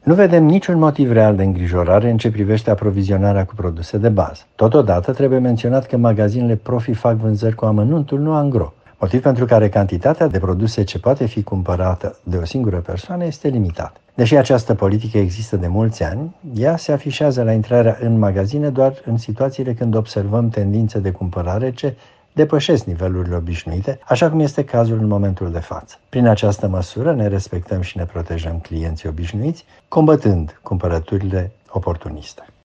Nu vedem niciun motiv real de îngrijorare în ce privește aprovizionarea cu produse de bază. Totodată, trebuie menționat că magazinele Profi fac vânzări cu amănuntul, nu angro, motiv pentru care cantitatea de produse ce poate fi cumpărată de o singură persoană este limitată. Deși această politică există de mulți ani, ea se afișează la intrarea în magazine doar în situațiile când observăm tendințe de cumpărare ce depășesc nivelurile obișnuite, așa cum este cazul în momentul de față. Prin această măsură ne respectăm și ne protejăm clienții obișnuiți, combătând cumpărăturile oportuniste.